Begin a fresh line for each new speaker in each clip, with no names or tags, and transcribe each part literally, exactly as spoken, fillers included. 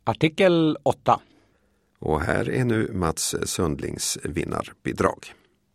Artikel åtta.
Och här är nu Mats Sundlings vinnarbidrag.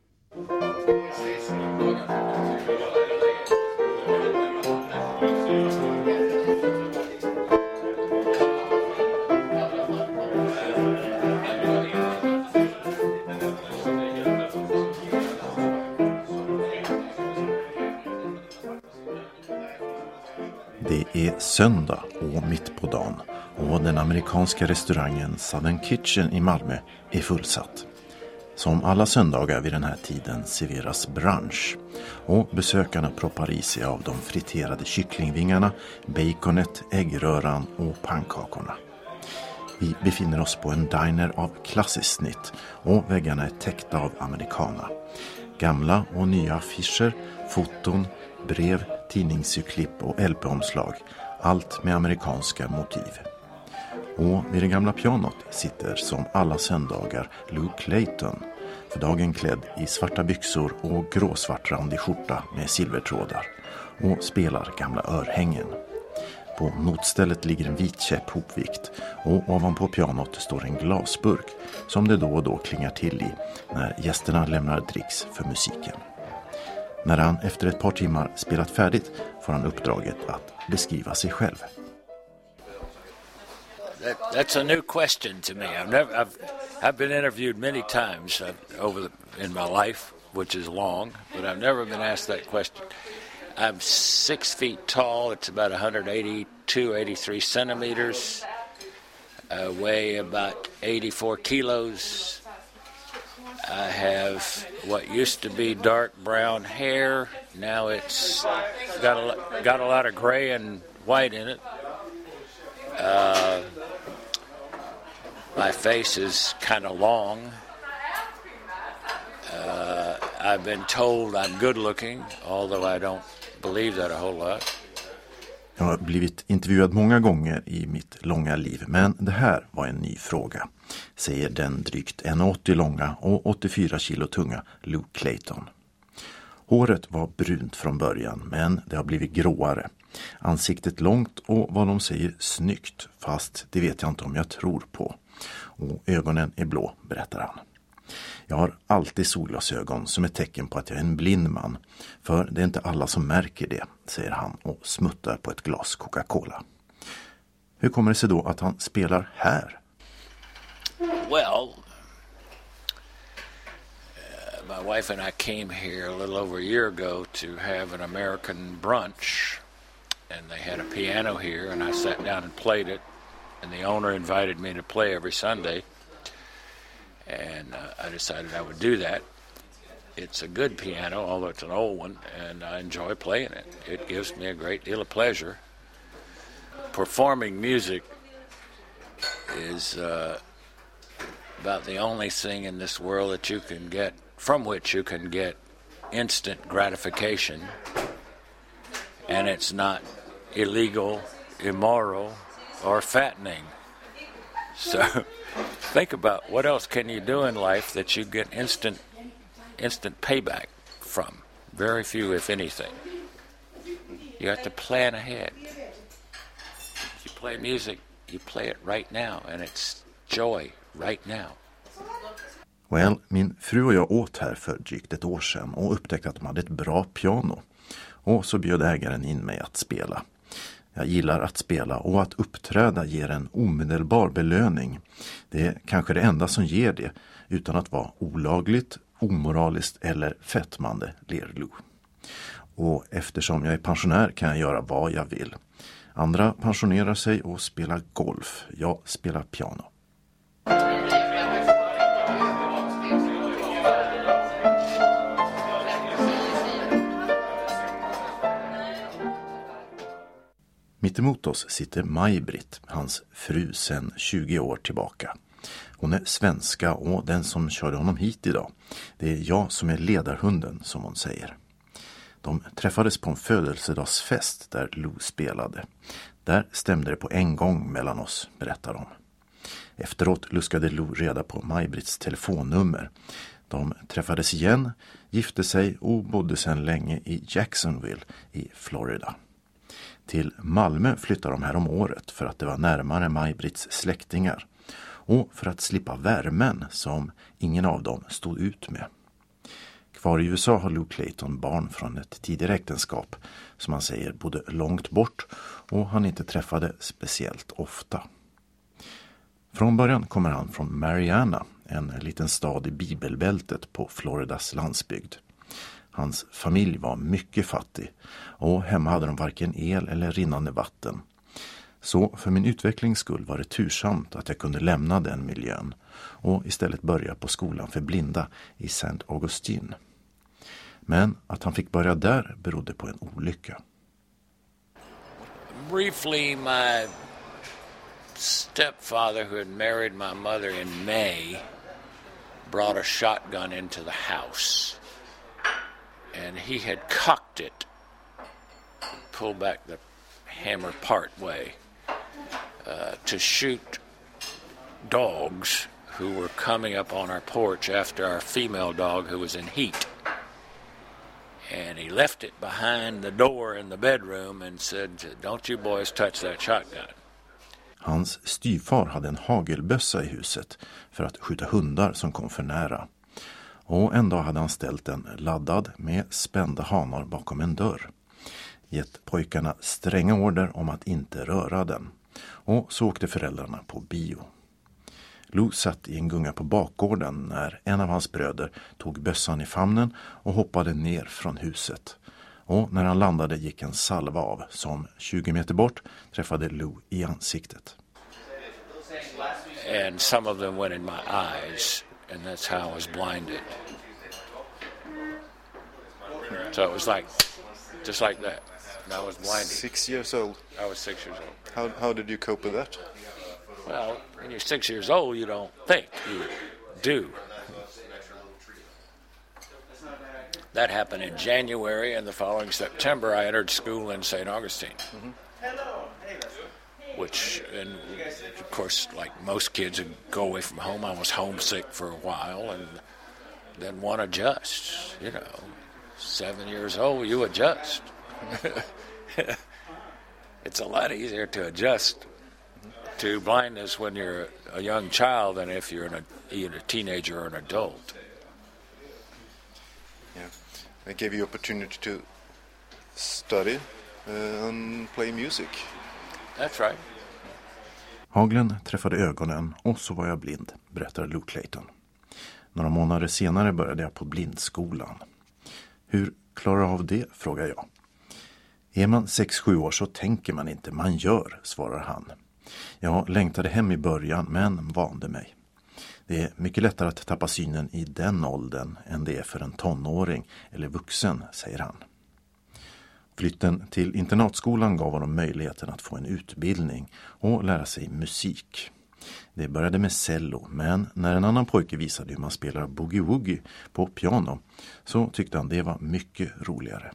Det är söndag och mitt på dagen och den amerikanska restaurangen Southern Kitchen i Malmö är fullsatt. Som alla söndagar vid den här tiden serveras brunch och besökarna proppar i sig av de friterade kycklingvingarna, baconet, äggröran och pannkakorna. Vi befinner oss på en diner av klassiskt snitt och väggarna är täckta av americana. Gamla och nya affischer, foton, brev, tidningsurklipp och L P-omslag. Allt med amerikanska motiv. Och vid det gamla pianot sitter som alla söndagar Lou Clayton. För dagen klädd i svarta byxor och gråsvart randig skjorta med silvertrådar. Och spelar gamla örhängen. På notstället ligger en vit käpp hopvikt och ovanpå pianot står en glasburk som det då och då klingar till i när gästerna lämnar dricks för musiken. När han efter ett par timmar spelat färdigt får han uppdraget att beskriva sig själv.
That, that's a new question to me. I've never, I've, I've been interviewed many times uh, over the, in my life, which is long, but I've never been asked that question. I'm six feet tall. It's about one eighty-two, eighty-three centimeters. I weigh about eighty-four kilos. I have what used to be dark brown hair. Now it's got a, got a lot of gray and white in it. Uh, my face is kind of long. Uh, I've been told I'm good looking, although I don't believe that a whole lot.
Jag har blivit intervjuad många gånger i mitt långa liv, men det här var en ny fråga, säger den drygt en komma åttio långa och åttiofyra kilo tunga Lou Clayton. Håret var brunt från början, men det har blivit gråare. Ansiktet långt och vad de säger snyggt, fast det vet jag inte om jag tror på. Och ögonen är blå, berättar han. Jag har alltid solglasögon som ett tecken på att jag är en blind man. För det är inte alla som märker det, säger han och smuttar på ett glas Coca-Cola. Hur kommer det sig då att han spelar här?
Well, uh, my wife and I came here a little over a year ago to have an American brunch. And they had a piano here and I sat down and played it. And the owner invited me to play every Sunday. And uh, I decided I would do that. It's a good piano, although it's an old one, and I enjoy playing it. It gives me a great deal of pleasure. Performing music is uh, about the only thing in this world that you can get, from which you can get instant gratification, and it's not illegal, immoral, or fattening. So think about what else can you do in life that you get instant instant payback from. Very few, if anything. You have to plan ahead. If you play music, you play it right now, and it's joy right now.
Well, min fru och jag åt här för drygt ett år sedan och upptäckte att de hade ett bra piano. Och så bjöd ägaren in mig att spela. Jag gillar att spela och att uppträda ger en omedelbar belöning. Det är kanske det enda som ger det utan att vara olagligt, omoraliskt eller fettmande, ler Lou. Och eftersom jag är pensionär kan jag göra vad jag vill. Andra pensionerar sig och spelar golf. Jag spelar piano. Mitt emot oss sitter Maj-Britt, hans fru sedan tjugo år tillbaka. Hon är svenska och den som körde honom hit idag. Det är jag som är ledarhunden, som hon säger. De träffades på en födelsedagsfest där Lou spelade. Där stämde det på en gång mellan oss, berättar de. Efteråt luskade Lou reda på Maj-Britts telefonnummer. De träffades igen, gifte sig och bodde sedan länge i Jacksonville i Florida. Till Malmö flyttade de här om året för att det var närmare Maj-Britts släktingar och för att slippa värmen som ingen av dem stod ut med. Kvar i U S A har Lou Clayton barn från ett tidigare äktenskap som han säger bodde långt bort och han inte träffade speciellt ofta. Från början kommer han från Marianna, en liten stad i bibelbältet på Floridas landsbygd. Hans familj var mycket fattig och hemma hade de varken el eller rinnande vatten. Så för min utvecklings skull var det tursamt att jag kunde lämna den miljön och istället börja på skolan för blinda i Saint Augustine. Men att han fick börja där berodde på en olycka.
Briefly, my stepfather, who had married my mother in May, brought a shotgun into the house. And he had cocked it, pulled back the hammer part way, uh, to shoot dogs who were coming up on our porch after our female dog who was in heat. And he left it behind the door in the bedroom and said, "Don't you boys touch that shotgun."
Hans styvfar hade en hagelbössa i huset för att skjuta hundar som kom för nära. Och en dag hade han ställt den laddad med spända hanar bakom en dörr. Gett pojkarna stränga order om att inte röra den. Och så åkte föräldrarna på bio. Lou satt i en gunga på bakgården när en av hans bröder tog bössan i famnen och hoppade ner från huset. Och när han landade gick en salva av som tjugo meter bort träffade Lou i ansiktet.
And some of them went in my eyes, and that's how I was blinded. So it was like, just like that. And I was blinded.
Six years old.
I was six years old.
How how did you cope with that?
Well, when you're six years old, you don't think, you do. That happened in January, and the following September I entered school in Saint Augustine. Mm-hmm. Which, and of course, like most kids who go away from home, I was homesick for a while, and then one adjusts, you know. Seven years old, you adjust. It's a lot easier to adjust to blindness when you're a young child than if you're an, either a teenager or an adult.
Yeah, they gave you opportunity to study uh, and play music.
That's right.
Haglen träffade ögonen och så var jag blind, berättar Lou Clayton. Några månader senare började jag på blindskolan. Hur klarar jag av det, frågar jag. Är man sex sju år så tänker man inte, man gör, svarar han. Jag längtade hem i början men vande mig. Det är mycket lättare att tappa synen i den åldern än det är för en tonåring eller vuxen, säger han. Flytten till internatskolan gav honom möjligheten att få en utbildning och lära sig musik. Det började med cello, men när en annan pojke visade hur man spelar boogie-woogie på piano så tyckte han det var mycket roligare.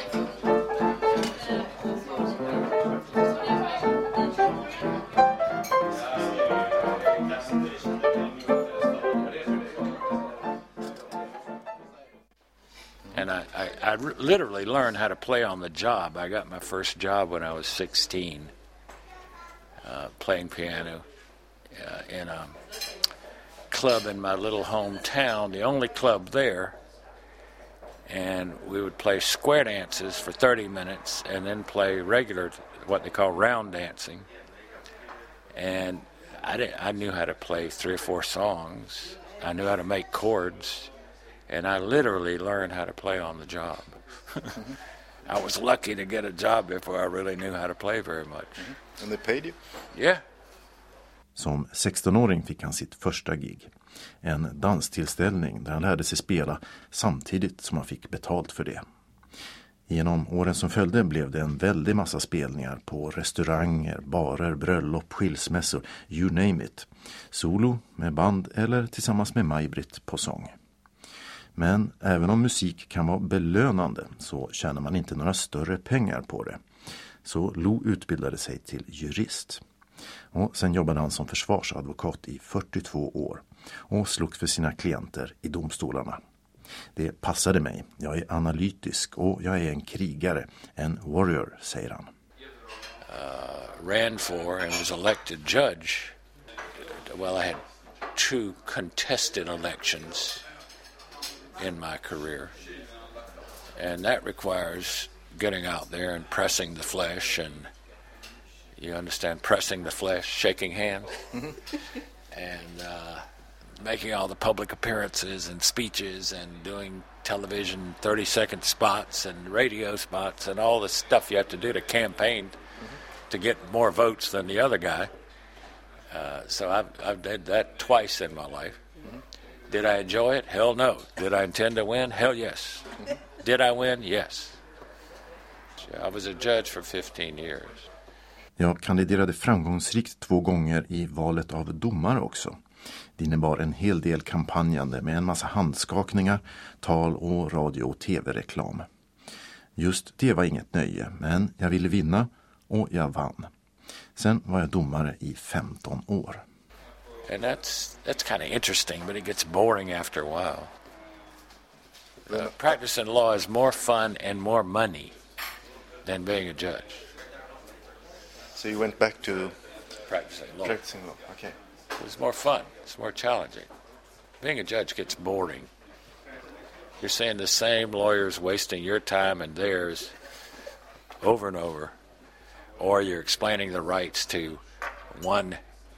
And I, I, I re- literally learned how to play on the job. I got my first job when I was sixteen, uh, playing piano uh, in a club in my little hometown, the only club there. And we would play square dances for thirty minutes and then play regular, what they call round dancing. And I, didn't, I knew how to play three or four songs. I knew how to make chords. And I literally learned how to play on the job. I was lucky to get a job before I really knew how to play very much.
Mm-hmm. And they paid you?
Yeah.
Som sextonåring fick han sitt första gig. En danstillställning där han lärde sig spela samtidigt som han fick betalt för det. Genom åren som följde blev det en väldig massa spelningar på restauranger, barer, bröllop, skilsmässor, you name it. Solo, med band eller tillsammans med Maj-Britt på sång. Men även om musik kan vara belönande så tjänar man inte några större pengar på det. Så Lou utbildade sig till jurist. Och sen jobbade han som försvarsadvokat i fyrtiotvå år och slogs för sina klienter i domstolarna. Det passade mig. Jag är analytisk och jag är en krigare, en warrior, säger han.
uh, ran for and was elected judge. Well, I had two contested elections in my career, and that requires getting out there and pressing the flesh, and you understand pressing the flesh, shaking hands, mm-hmm. and uh, making all the public appearances and speeches and doing television thirty-second spots and radio spots and all the stuff you have to do to campaign mm-hmm. to get more votes than the other guy. Uh, so I've, I've did that twice in my life. Mm-hmm. Did I enjoy it? Hell no. Did I intend to win? Hell yes. Mm-hmm. Did I win? Yes. I was a judge for fifteen years.
Jag kandiderade framgångsrikt två gånger i valet av domare också. Det innebar en hel del kampanjande med en massa handskakningar, tal och radio- och tv-reklam. Just det var inget nöje, men jag ville vinna och jag vann. Sen var jag domare i femton år.
And that's that's kind of interesting, but it gets boring after a while. Uh, practicing law is more fun and more money than being a judge.
So you went back to
practicing law.
Practicing law, okay.
It's more fun. It's more challenging. Being a judge gets boring. You're seeing the same lawyers wasting your time and theirs over and over, or you're explaining the rights to one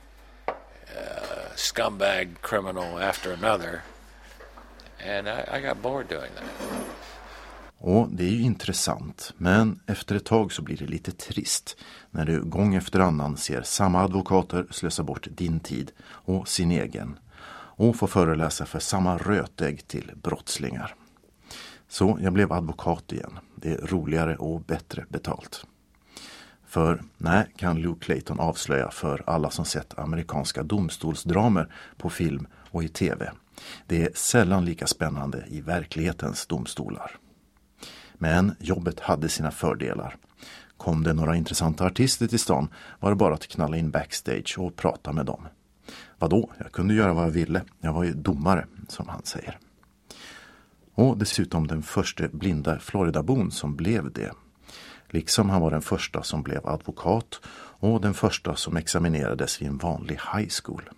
uh, scumbag criminal after another, and I, I got bored doing that.
Och det är ju intressant, men efter ett tag så blir det lite trist när du gång efter annan ser samma advokater slösa bort din tid och sin egen och få föreläsa för samma rötägg till brottslingar. Så jag blev advokat igen. Det är roligare och bättre betalt. För nej, kan Lou Clayton avslöja för alla som sett amerikanska domstolsdramer på film och i tv. Det är sällan lika spännande i verklighetens domstolar. Men jobbet hade sina fördelar. Kom det några intressanta artister till stan var det bara att knalla in backstage och prata med dem. Vadå? Jag kunde göra vad jag ville. Jag var ju domare, som han säger. Och dessutom den första blinda Floridabon som blev det. Liksom han var den första som blev advokat och den första som examinerades vid en vanlig high school.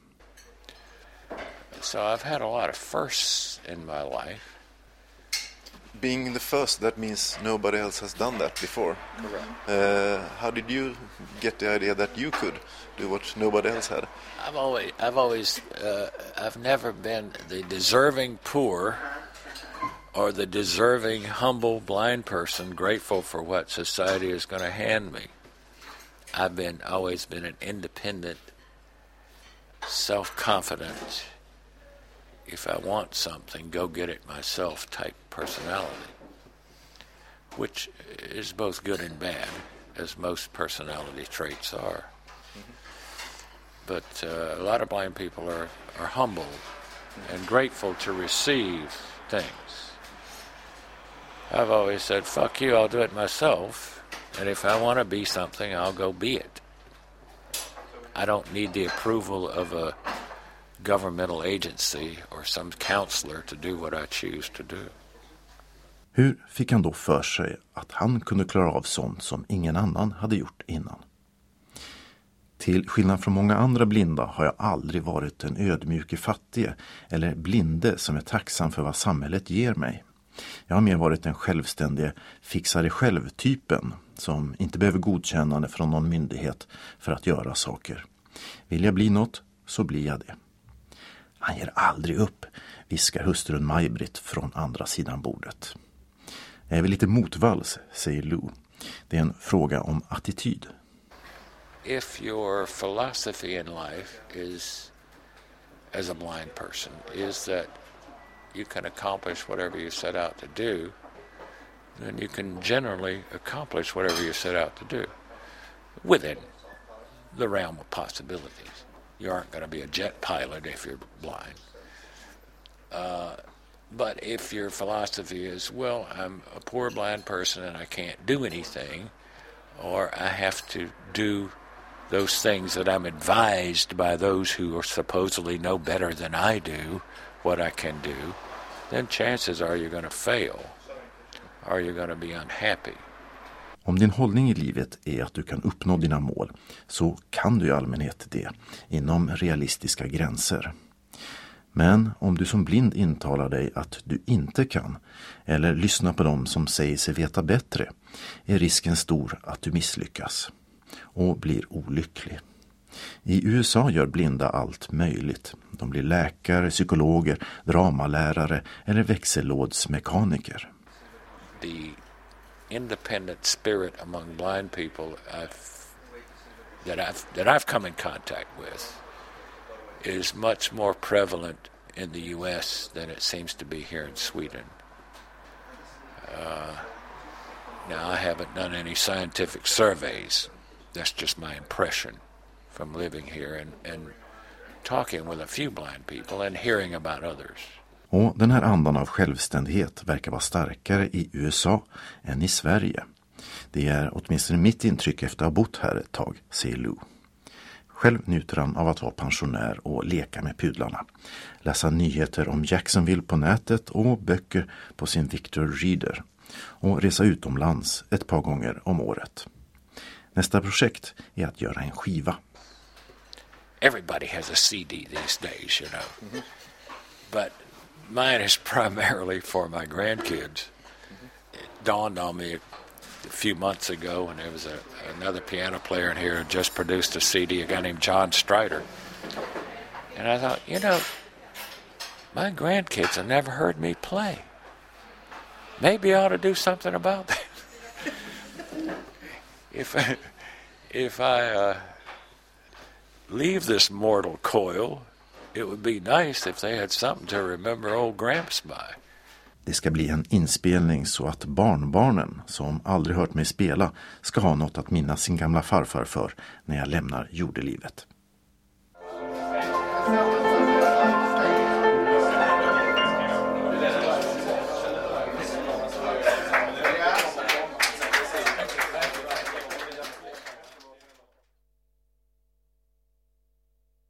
So I've had a lot of firsts in my life.
Being the first, that means nobody else has done that before.
Correct.
Uh, how did you get the idea that you could do what nobody else had?
I've always, I've always, uh, I've never been the deserving poor or the deserving humble blind person grateful for what society is going to hand me. I've been always been an independent, self-confident, if I want something, go get it myself type personality, which is both good and bad, as most personality traits are. Mm-hmm. But uh, a lot of blind people are, are humble mm-hmm. and grateful to receive things. I've always said, fuck you, I'll do it myself, and if I want to be something, I'll go be it. I don't need the approval of a governmental agency or some counselor to do what I choose to do.
Hur fick han då för sig att han kunde klara av sånt som ingen annan hade gjort innan? Till skillnad från många andra blinda har jag aldrig varit en ödmjuke fattige eller blinde som är tacksam för vad samhället ger mig. Jag har mer varit en självständig fixare själv-typen som inte behöver godkännande från någon myndighet för att göra saker. Vill jag bli något så blir jag det. Han ger aldrig upp, viskar hustrun Maj-Britt från andra sidan bordet. Jag är väl lite motvalls, säger Lou. Det är en fråga om attityd.
If your philosophy in life is, as a blind person, is that you can accomplish whatever you set out to do, then you can generally accomplish whatever you set out to do within the realm of possibilities. You aren't going to be a jet pilot if you're blind. Uh, but if your philosophy is, well, I'm a poor blind person and I can't do anything, or I have to do those things that I'm advised by those who are supposedly know better than I do what I can do, then chances are you're going to fail or you're going to be unhappy.
Om din hållning i livet är att du kan uppnå dina mål så kan du i allmänhet det inom realistiska gränser. Men om du som blind intalar dig att du inte kan eller lyssnar på dem som säger sig veta bättre är risken stor att du misslyckas och blir olycklig. I U S A gör blinda allt möjligt. De blir läkare, psykologer, dramalärare eller växellådsmekaniker.
The independent spirit among blind people I've, that I've that I've come in contact with is much more prevalent in the U S than it seems to be here in Sweden. Uh, now I haven't done any scientific surveys. That's just my impression from living here and, and talking with a few blind people and hearing about others.
Och den här andan av självständighet verkar vara starkare i U S A än i Sverige. Det är åtminstone mitt intryck efter att ha bott här ett tag, säger Lou. Själv njuter han av att vara pensionär och leka med pudlarna. Läsa nyheter om Jacksonville på nätet och böcker på sin Victor Reader. Och resa utomlands ett par gånger om året. Nästa projekt är att göra en skiva.
Everybody has a C D these days, you know. Mm-hmm. But mine is primarily for my grandkids. It dawned on me a few months ago when there was a, another piano player in here who just produced a C D, a guy named John Strider. And I thought, you know, my grandkids have never heard me play. Maybe I ought to do something about that. if I, if I uh, leave this mortal coil, it would be nice if they had something to remember old Gramps by.
Det ska bli en inspelning så att barnbarnen, som aldrig hört mig spela, ska ha något att minnas sin gamla farfar för när jag lämnar jordelivet.